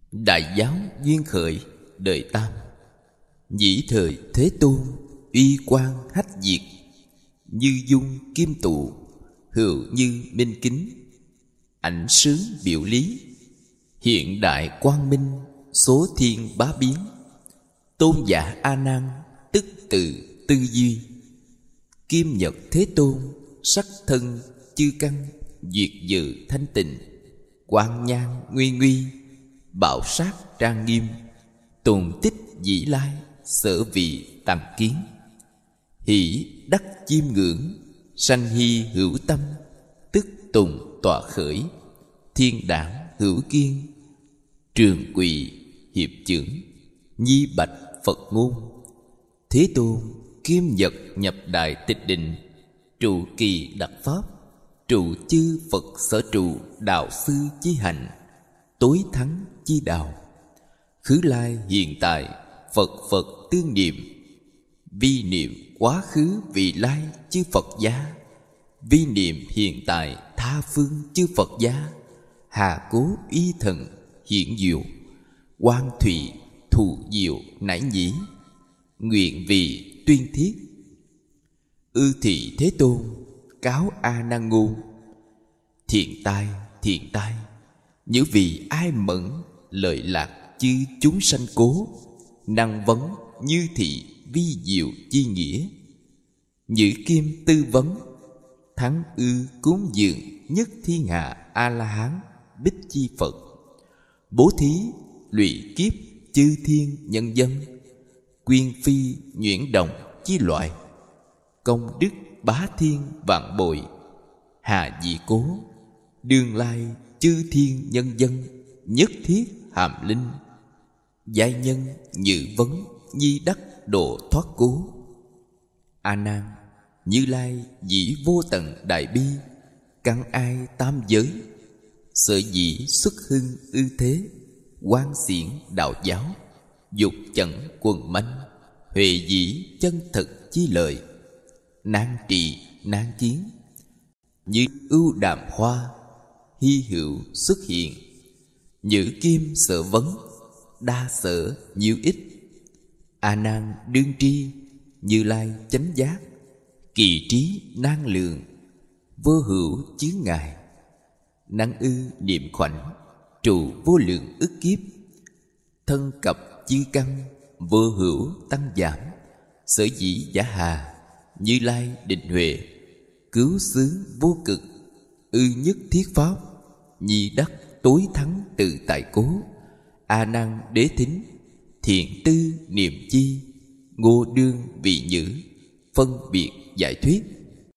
Đại giáo duyên khởi đời Tam. Nhĩ thời Thế Tôn uy quang hách diệt, như dung kim tụ, hữu như minh kính, ảnh sướng biểu lý, hiện đại quang minh, số thiên bá biến. Tôn giả A Nan tức tự tư duy, kim nhật Thế Tôn sắc thân chư căn, duyệt dự thanh tịnh, quang nhang nguy nguy, bảo sát trang nghiêm, tồn tích dĩ lai, sở vị tàm kiến. Hỷ đắc chiêm ngưỡng, sanh hy hữu tâm, tức tùng tọa khởi, thiên đảng hữu kiên, trường quỳ hiệp chưởng, nhi bạch Phật ngôn. Thế Tôn kim nhật nhập đại tịch định, trụ kỳ đặc pháp, trụ chư Phật sở trụ đạo sư chi hành, tối thắng chi đạo. Khứ lai hiện tại Phật Phật tương niệm, vi niệm quá khứ vị lai chư Phật giá, vi niệm hiện tại tha phương chư Phật giá. Hà cố y thần hiện diệu, quan thủy thù diệu nải nhĩ, nguyện vì tuyên thiết. Ư thị Thế Tôn cáo A Nan ngôn, thiện tai, những vị ai mẫn lợi lạc chư chúng sanh cố, năng vấn như thị vi diệu chi nghĩa. Nhữ kim tư vấn, thắng ư cúng dường nhất thiên hạ A La Hán bích chi Phật, bố thí lụy kiếp chư thiên nhân dân, quyên phi nhuyễn đồng chi loại, công đức bá thiên vạn bội. Hà dị cố, đương lai chư thiên nhân dân, nhất thiết hàm linh. Giai nhân nhự vấn, nhi đắc độ thoát cố. A Nan, Như Lai dĩ vô tận đại bi, căn ai tam giới, sở dĩ xuất hưng ư thế, quan xiển đạo giáo, dục chẩn quần manh, huệ dĩ chân thực chi lợi, nan trị nan kiến, như ưu đàm hoa hy hữu xuất hiện. Nhữ kim sở vấn, đa sở nhiêu ích. A Nan đương tri, Như Lai chánh giác, kỳ trí nan lượng, vô hữu chướng ngại. Năng ư niệm khoảnh, trụ vô lượng ức kiếp, thân cập chư căn, vô hữu tăng giảm. Sở dĩ giả hà, Như Lai định huệ, cứu xướng vô cực, ư nhất thiết pháp, nhi đắc tối thắng tự tại cố. A Nan đế thính, thiện tư niệm chi, ngô đương vị nhữ, phân biệt giải thuyết.